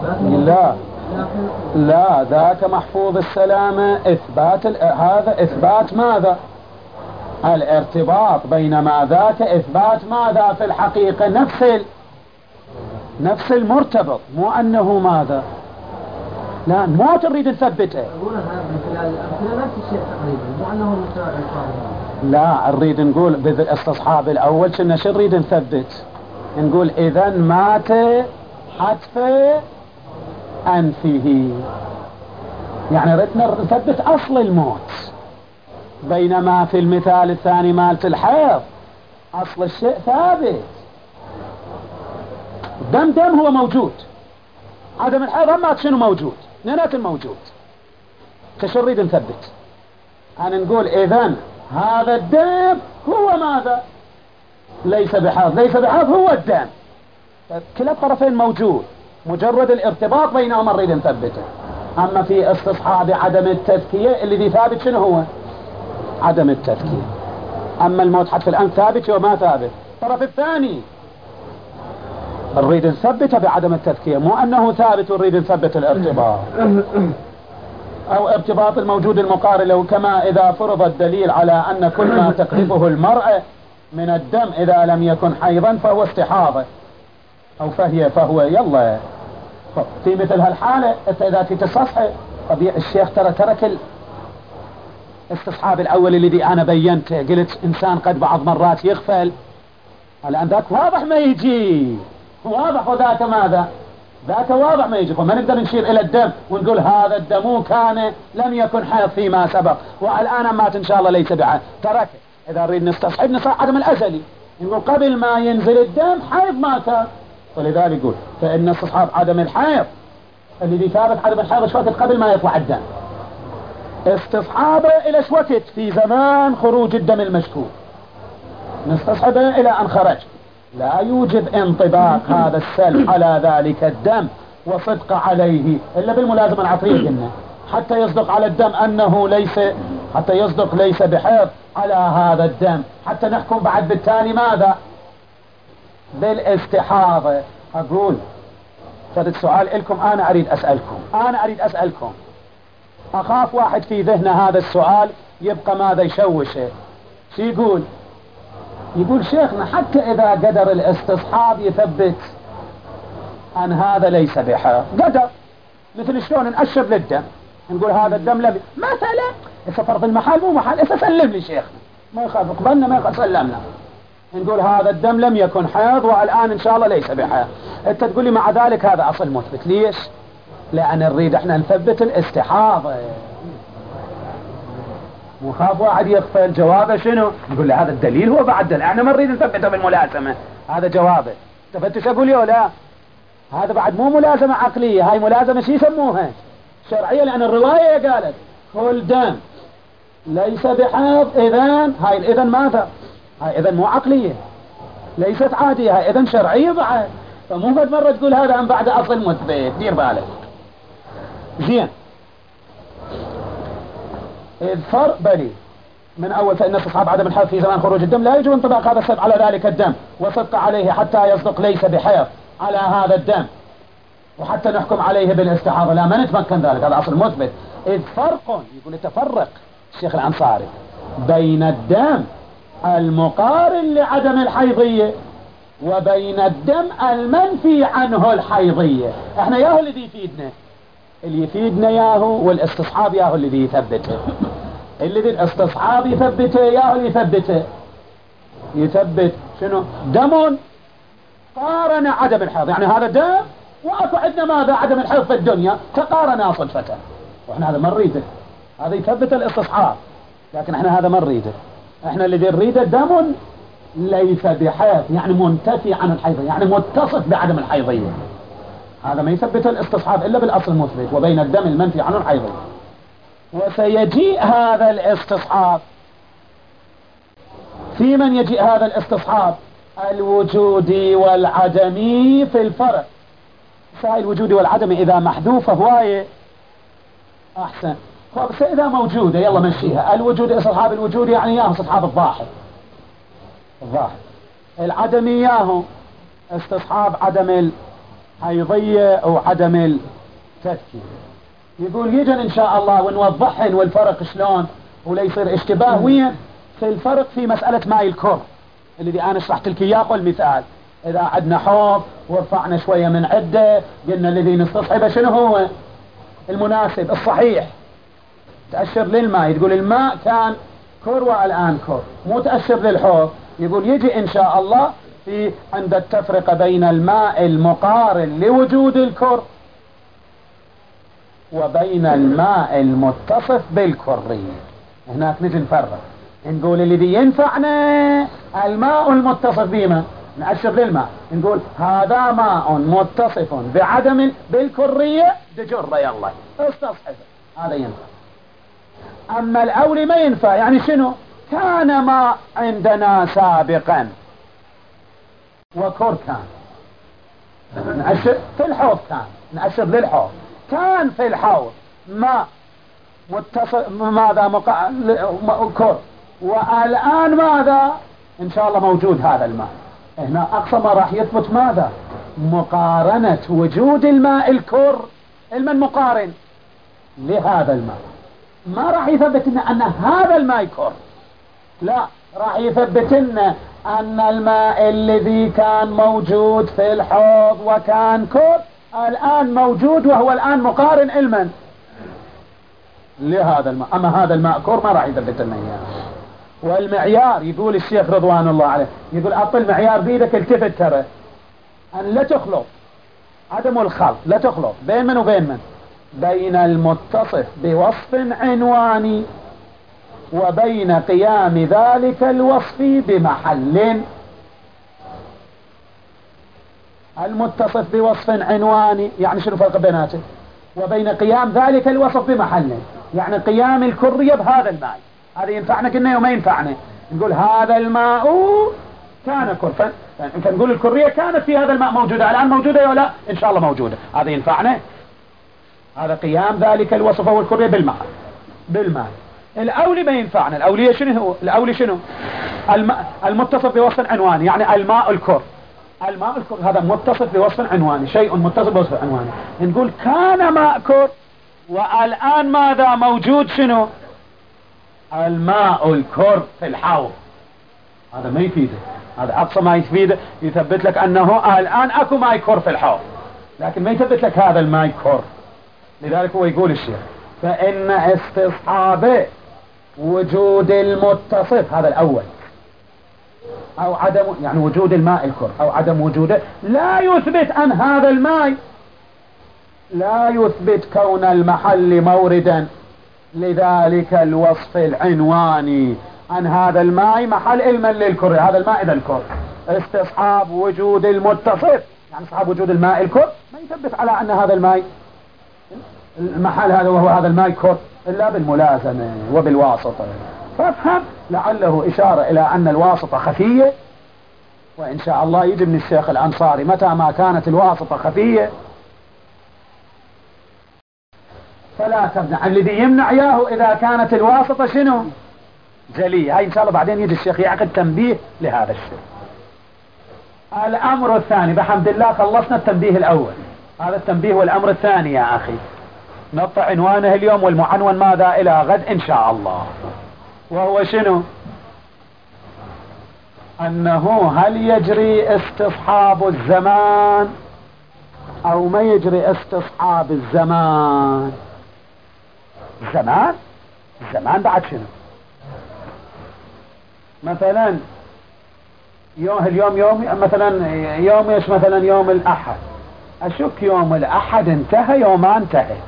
لا لا، ذاك محفوظ السلامة إثبات ال... هذا إثبات ماذا؟ الارتباط، بينما ذاك إثبات ماذا في الحقيقة؟ نفس ال... نفس المرتبط، مو أنه ماذا؟ لا، مو تريد نثبته. نفس الشيء تقريبا، مو أنه لا، نريد نقول بالاستصحاب الأول كنا شو نريد نثبت؟ نقول إذا مات حتف أنفه، يعني ردنا نثبت أصل الموت، بينما في المثال الثاني مالت الحيض أصل الشيء ثابت، دم دم هو موجود، عدم الحيض هم شنو موجود؟ اثنيناتهم موجود، كشو نريد نثبت؟ أنا نقول إذن هذا الدم هو ماذا؟ ليس بحيض، ليس بحيض هو الدم، كلا الطرفين موجود، مجرد الارتباط بينهما نريد نثبته. أما في استصحاب عدم التذكية اللي ثابت شنو هو؟ عدم التذكية. أما الموت حتف الآن ثابت وما ثابت. الطرف الثاني نريد نثبته بعدم التذكية، مو أنه ثابت ونريد نثبت الارتباط أو ارتباط الموجود المقارن له، كما إذا فرض الدليل على أن كل ما تقذفه المرأة من الدم إذا لم يكن حيضا فهو استحاضة أو فهي فهو يلا. في مثل هالحالة إذا في تصحح طبيعي الشيخ ترى ترك الاستصحاب الأول الذي أنا بينته، قلت إنسان قد بعض مرات يغفل، الآن ذاك واضح ما يجي، واضح، وذاك ماذا؟ ذاك واضح ما يجي، فما نقدر نشير إلى الدم ونقول هذا الدم كان لم يكن حيض فيما سبق والآن مات إن شاء الله ليس بعد، ترك. إذا نريد نستصحب نصح عدم الأزلي، نقول قبل ما ينزل الدم حيض ما كان، ولذلك يقول فإن استصحاب عدم الحيض الذي ثابت عدم الحيض شوكت قبل ما يطلع الدم، استصحابه إلى شوكت في زمان خروج الدم المشكوك، نستصحبه إلى أن خرج، لا يوجب انطباق هذا السلب على ذلك الدم وصدق عليه إلا بالملازمة العقلية، قلنا حتى يصدق على الدم أنه ليس، حتى يصدق ليس بحيض على هذا الدم، حتى نحكم بعد بالتالي ماذا؟ بالاستحاضة. أقول فرد سؤال لكم، أنا أريد أسألكم أنا أريد أسألكم أخاف واحد في ذهنه هذا السؤال يبقى ماذا يشوشه، شو يقول؟ يقول شيخنا حتى إذا قدر الاستصحاب يثبت أن هذا ليس بحيض، قدر، مثل شلون نأشر للدم نقول هذا الدم لم مثلا، إذا فرض المحال مو محال، إذا سلم لي شيخنا ما يخاف قبلنا ما يخاف سلمنا، نقول هذا الدم لم يكن حيض والآن إن شاء الله ليس بحيض، أنت تقول لي مع ذلك هذا أصل مثبت، ليش؟ لأن نريد احنا نثبت الاستحاضة، مخاف واحد يغفل. جوابه شنو؟ نقول له هذا الدليل هو بعد دليل، احنا ما نريد نثبته بالملازمة، هذا جوابه. تفتش اقول له لا، هذا بعد مو ملازمة عقلية، هاي ملازمة شو يسموها؟ شرعية، لأن الرواية قالت كل دم ليس بحيض إذن، هاي الإذن ماذا؟ هاي إذن مو عقلية، ليست عادية، هاي إذن شرعية بعد، فمو قد مرة تقول هذا عن بعد أصل مثبت، دير بالك. زين، إذ فرق بلي من أول فإن استصحاب عدم الحيض في زمان خروج الدم لا يجب انطباق هذا السبب على ذلك الدم وصدق عليه حتى يصدق ليس بحيض على هذا الدم وحتى نحكم عليه بالاستحاضة، لا ما نتمكن ذلك، هذا أصل مثبت. إذ فرق، يقول يتفرق الشيخ الأنصاري بين الدم المقارن لعدم الحيضية وبين الدم المنفي عنه الحيضية. احنا ياهو الذي يفيدنا، اللي يفيدنا ياهو والاستصحاب ياهو الذي يثبته، الذي الاستصحاب يثبته ياهو اللي يثبته، يثبت شنو؟ دم قارن عدم الحيض، يعني هذا دم واكو عندنا ماذا؟ عدم الحيض في الدنيا تقارن صدفة، واحنا هذا ما نريده، هذا يثبت الاستصحاب، لكن احنا هذا ما نريده، احنا الذي نريده دم ليس بحيض، يعني منتفي عن الحيض، يعني متصف بعدم الحيضية، هذا ما يثبت الاستصحاب إلا بالأصل المثبت وبين الدم المنفي عنه الحيضية. وسيجيء هذا الاستصحاب في من يجيء هذا الاستصحاب الوجودي والعدمي في الفرق، سائل الوجودي والعدمي إذا محذوفة هواية أحسن، بس إذا موجودة يلا مشيها. الوجود استصحاب الوجود يعني ياهو استصحاب الظاهر، الظاهر العدمي ياهو استصحاب عدم حيضية وعدم التفكير. يقول يجن إن شاء الله ونوضحهن والفرق شلون ولا يصير اشتباه وين في الفرق في مسألة ماء الكر الذي أنا شرحت لك إياه المثال. إذا عدنا حوض ورفعنا شوية من عدة قلنا الذي نستصحبه شنو هو المناسب الصحيح تأشر للماء. تقول الماء كان كر والآن كر مو تأشر للحوض. يقول يجي إن شاء الله في عند التفرقة بين الماء المقارن لوجود الكر وبين الماء المتصف بالكرية. هناك نجي نفرق نقول الذي ينفعنا الماء المتصف بما نأشر للماء نقول هذا ماء متصف بعدم بالكرية دجرة يلا استصحب هذا ينفع. أما الأولي ما ينفع. يعني شنو كان ماء عندنا سابقا وكر كان نأشر في الحوض كان نأشر للحوض كان في الحوض ماء متصل ماذا مقا... كر والآن ماذا إن شاء الله موجود هذا الماء. هنا أقصى ما راح يثبت ماذا مقارنة وجود الماء الكر المن مقارن لهذا الماء. ما راح يثبت لنا أن هذا الماء كر لا راح يثبت لنا أن الماء الذي كان موجود في الحوض وكان كر الآن موجود وهو الآن مقارن المن لهذا الماء. أما هذا الماء كر ما راح يثبت لنا إياه. والمعيار يقول الشيخ رضوان الله عليه يقول أطل معيار بيدك التفت ترى أن لا تخلط عدم الخلط لا تخلط بين من وبين من بين المتصف بوصف عنواني وبين قيام ذلك الوصف بمحل. المتصف بوصف عنواني يعني شنو فرق بيناته وبين قيام ذلك الوصف بمحل يعني قيام الكرية بهذا الماء. هذا ينفعنا قلنا وما ينفعنا. نقول هذا الماء كان كر انت نقول الكرية كانت في هذا الماء موجودة الآن موجودة ولا إن شاء الله موجودة. هذا ينفعنا. هذا قيام ذلك الوصف هو الكرية بالماء بالماء. الأولي ما ينفعنا. الأولية شنو هو الأولي شنو الماء المتصف بوصف عنواني يعني الماء الكر الماء الكر هذا متصف بوصف عنواني شيء متصف بوصف عنواني. نقول كان ماء كر والآن ماذا موجود شنو الماء الكر في الحوض. هذا ما يفيده. هذا أقصى ما يفيده يثبت لك أنه الآن أكو ماء كر في الحوض لكن ما يثبت لك هذا الماء كر. لذلك هو يقول الشيخ فإن استصحاب وجود المتصف هذا الأول أو عدم يعني وجود الماء الكر أو عدم وجوده لا يثبت أن هذا الماء لا يثبت كون المحل موردا لذلك الوصف العنواني أن هذا الماء محل علما للكر. هذا الماء إذا الكر استصحاب وجود المتصف يعني استصحاب وجود الماء الكر ما يثبت على أن هذا الماء المحل هذا وهو هذا الماء كر إلا بالملازمة وبالواسطة. فافهم لعله إشارة إلى أن الواسطة خفية وإن شاء الله يجي من الشيخ الأنصاري متى ما كانت الواسطة خفية فلا تمنع. الذي يمنع إياه إذا كانت الواسطة شنو جلية. هاي إن شاء الله بعدين يجي الشيخ يعقد تنبيه لهذا الشيء. الأمر الثاني بحمد الله خلصنا التنبيه الأول. هذا التنبيه والأمر الثاني يا أخي نقطع عنوانه اليوم والمعنون ماذا إلى غد إن شاء الله وهو شنو أنه هل يجري استصحاب الزمان أو ما يجري استصحاب الزمان. الزمان الزمان بعد شنو مثلا يوم اليوم يوم مثلا يوم ايش مثلا يوم الأحد أشك يوم الأحد انتهى يوم ما انتهى.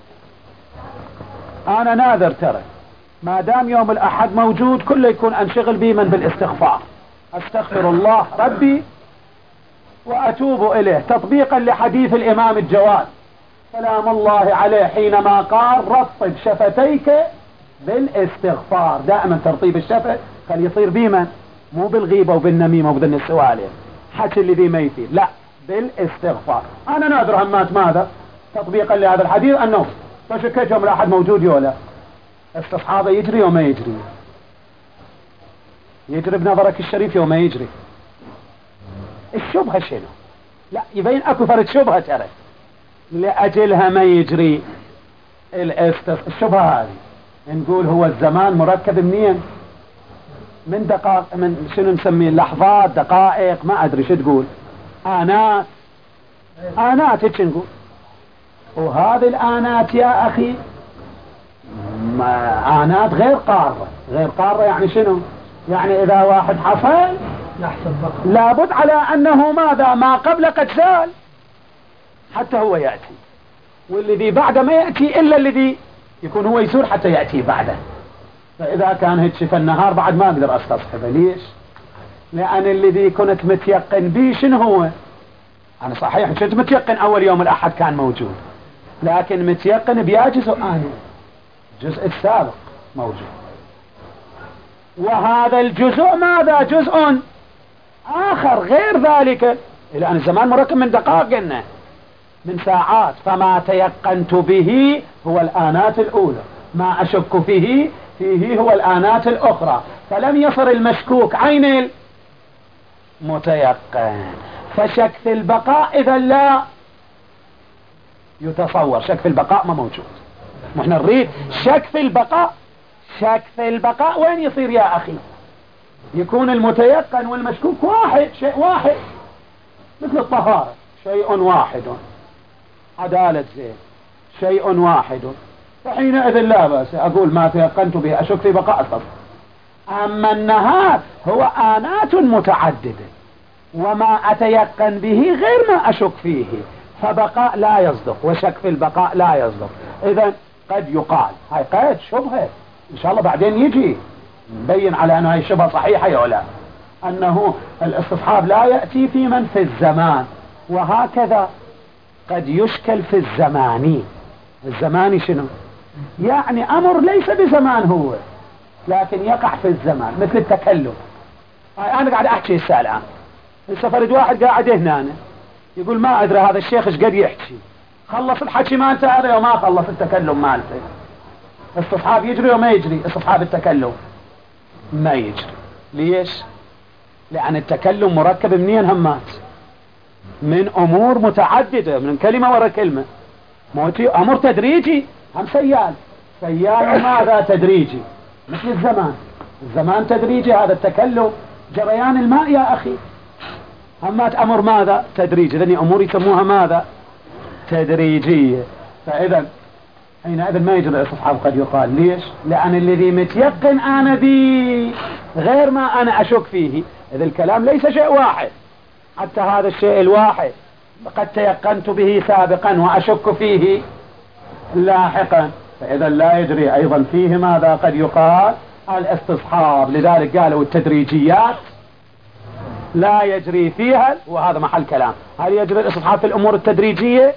أنا ناذر ترى ما دام يوم الأحد موجود كله يكون أنشغل بي من بالاستغفار أستغفر الله ربي وأتوب إليه تطبيقا لحديث الإمام الجواد سلام الله عليه حينما قال رطب شفتيك بالاستغفار. دائما ترطيب الشفة خلي يصير بيمن مو بالغيبة وبالنميمة وبذن السوالف حكي اللي ذي ما يفيد لا بالاستغفار. أنا نادر همات ماذا تطبيقا لهذا الحديث أنه فشكيت يوم الأحد موجود يولا استصحابه يجري وما يجري يجري بنظرك الشريف يوم ما يجري. الشبهة شنو لا يبين اكو فرد شبهة ترى لأجلها ما يجري الاستصحاب. الشبهة هذه نقول هو الزمان مركب منين؟ من دقائق، من شنو نسميه، لحظات، دقائق، ما ادري شو تقول، آنات، آنات هيك نقول. وهذه الآنات يا أخي ما آنات غير قارة. غير قارة يعني شنو؟ يعني إذا واحد حصل لابد على أنه ماذا؟ ما قبل قد زال حتى هو يأتي، والذي بعده ما يأتي إلا الذي يكون هو يزور حتى يأتي بعده. فإذا كان هيك فالنهار بعد ما أقدر أستصحبه. ليش؟ لأن الذي كنت متيقن به شنو هو؟ أنا صحيح كنت متيقن أول يوم الأحد كان موجود، لكن متيقن بياجز أنا الجزء السابق موجود، وهذا الجزء ماذا؟ جزء آخر غير ذلك، لأن الزمان مركب من دقائق قلنا من ساعات. فما تيقنت به هو الآنات الأولى، ما أشك فيه فيه هو الآنات الأخرى، فلم يصر المشكوك عين المتيقن. فشك في البقاء إذا لا يتصور، شك في البقاء ما موجود. نحن نريد شك في البقاء. شك في البقاء وين يصير يا أخي؟ يكون المتيقن والمشكوك واحد، شيء واحد، مثل الطهارة شيء واحد، عدالة زين شيء واحد، فحينئذ لا بأس أقول ما تيقنت به أشك في بقاء الصف. أما النهار هو آنات متعددة، وما أتيقن به غير ما أشك فيه، فبقاء لا يصدق وشك في البقاء لا يصدق. إذن قد يقال هاي قيد شبهة إن شاء الله بعدين يجي نبين على أنه هاي شبهة صحيحة يا ولا، أنه الاستصحاب لا يأتي في من في الزمان، وهكذا قد يشكل في الزماني. الزماني شنو؟ يعني أمر ليس بزمان هو، لكن يقع في الزمان، مثل التكلم. أنا قاعد أحكي الساعة الآن، فرد واحد قاعد هنا أنا يقول ما أدري هذا الشيخ إيش قد يحكي، خلص الحكي مالته هذا وما خلص التكلم مالته. استصحاب يجري وما يجري؟ استصحاب التكلم ما يجري. ليش؟ لأن التكلم مركب منين همات؟ من أمور متعددة، من كلمة ورا كلمة، موتي أمر تدريجي. هم سيال سيال ماذا؟ تدريجي، مثل الزمان. الزمان تدريجي، هذا التكلم جريان الماء يا أخي، همات أمر ماذا؟ تدريجي. ذني أمور يسموها ماذا؟ تدريجية. فإذا حينئذ ما يجري الاستصحاب قد يقال. ليش؟ لأن الذي متيقن أنا به غير ما أنا أشك فيه. إذا الكلام ليس شيء واحد، حتى هذا الشيء الواحد قد تيقنت به سابقا وأشك فيه لاحقا، فإذا لا يجري أيضا فيه ماذا؟ قد يقال الاستصحاب. لذلك قالوا التدريجيات لا يجري فيها، وهذا محل كلام، هل يجري الاستصحاب في الأمور التدريجية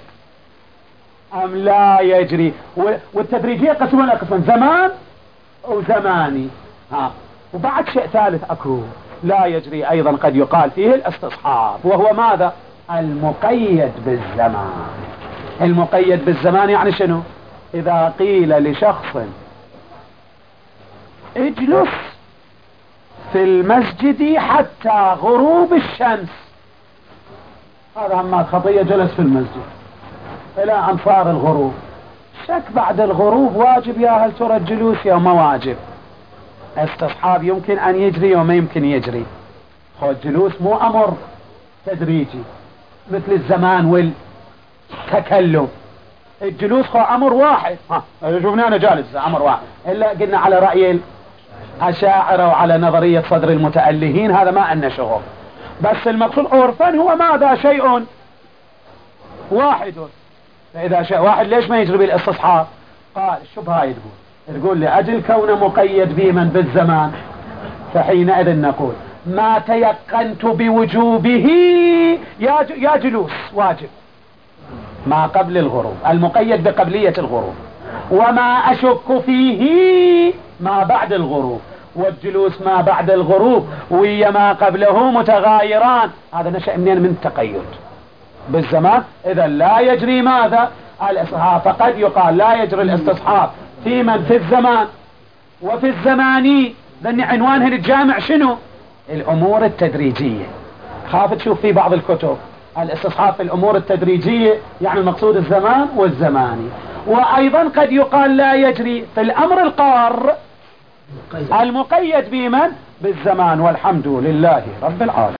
أم لا يجري؟ والتدريجية قسمون قسمون، زمان وزماني. ها وبعد شيء ثالث أكو لا يجري أيضا قد يقال فيه الاستصحاب، وهو ماذا؟ المقيد بالزمان. المقيد بالزمان يعني شنو؟ إذا قيل لشخص اجلس في المسجد حتى غروب الشمس، هذا همات خطية جلس في المسجد إلى أن صار الغروب، شك بعد الغروب واجب يا هل ترى الجلوس يا ما واجب؟ استصحاب يمكن أن يجري وما يمكن يجري. هو الجلوس مو أمر تدريجي مثل الزمان والتكلم. الجلوس هو أمر واحد. ها شوفني أنا جالس أمر واحد، إلا قلنا على رأي الأشاعرة وعلى نظرية صدر المتألهين هذا ما أن شغل، بس المقصود عرفا هو ماذا؟ شيء واحد. فإذا شيء واحد ليش ما يجري بالاستصحاب؟ قال الشبهة تقول تقول لأجل كونه مقيد بمن بالزمان، فحينئذ نقول ما تيقنت بوجوبه يا يا جلوس واجب ما قبل الغروب، المقيد بقبلية الغروب، وما أشك فيه ما بعد الغروب، والجلوس ما بعد الغروب ويا ما قبله متغايران. هذا نشأ منين؟ من التقيد بالزمان. إذا لا يجري ماذا؟ الاستصحاب. فقد يقال لا يجري الاستصحاب في من في الزمان وفي الزماني. ذني عنوانها الجامع شنو؟ الأمور التدريجية. خاف تشوف في بعض الكتب الاستصحاب في الأمور التدريجية يعني المقصود الزمان والزماني. وأيضا قد يقال لا يجري في الأمر القار المقيد بمن؟ بالزمان. والحمد لله رب العالمين.